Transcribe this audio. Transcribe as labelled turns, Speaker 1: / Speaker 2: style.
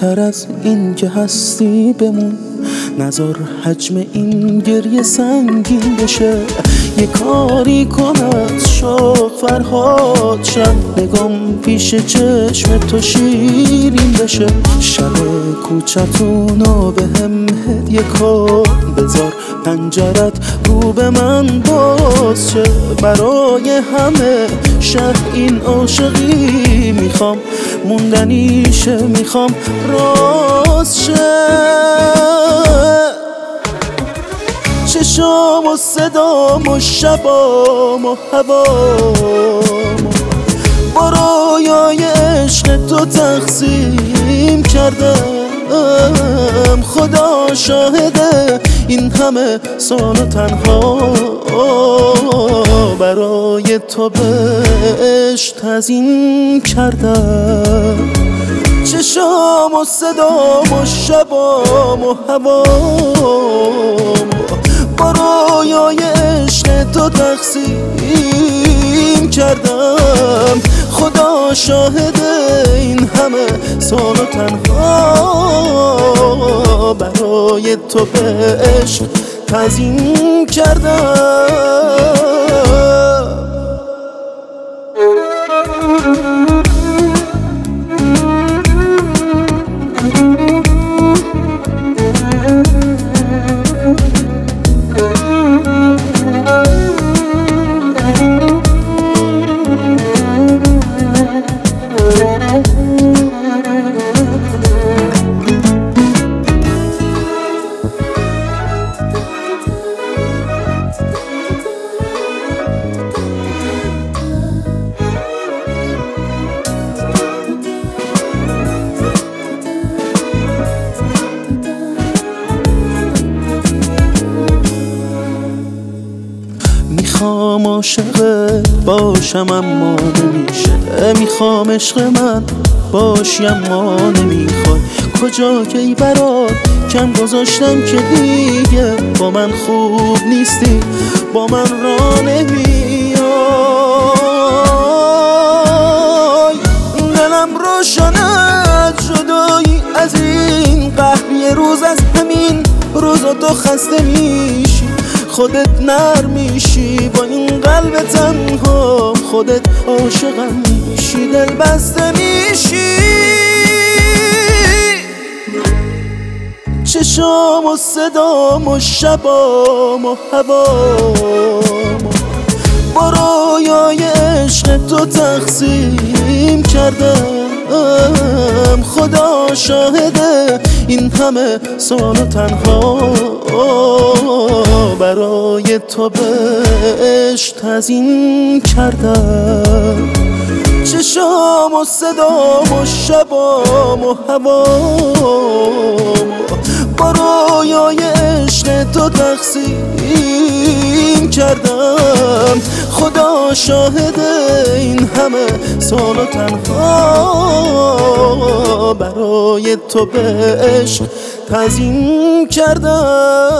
Speaker 1: بهتر از این که هستی بمون، نذار حجم این گریه سنگین بشه. یه کاری کن از شوق فرهاد شم، نگام پیش چشم تو شیرین بشه. شب کوچتونو به هم هدیه کن، بذار پنجرت رو به من باز شه. برای همه شب این عاشقی میخوام موندنیشه، میخوام راز شه. چشام و صدام و شبام و هوام با رویای عشق تو تقسیم کردم. خدا شاهده این همه سال و تنها برای تو به عشق تزیین کردم. چشام و صدام و شبام و هوام با رویای عشق تو تقسیم کردم. خدا شاهده این همه سال و تنها برای تو به عشق تزیین کردم. میخوام عاشقت باشم اما نمیشه، میخوام عشق من باشی اما نمیخوای. کجا که ای برات کم گذاشتم که دیگه با من خوب نیستی، با من را نمیای. دلم روشنه از جدایی از این قهر، یه روز از همین روزا تو خسته میشی، خودت نرم میشی با این قلب تنها، خودت عاشقم میشی، دل بسته میشی. چشام و صدام و شبام و هوام با رویای عشق تو تقسیم کردم. خدا شاهده این همه سال و تنها برای تو به عشق تزیین کردم. چشام و صدام و شبام و هوام با رویای عشق تو تقسیم کردم. خدا شاهده این همه سال و تنها برای تو به عشق تزیین کردم.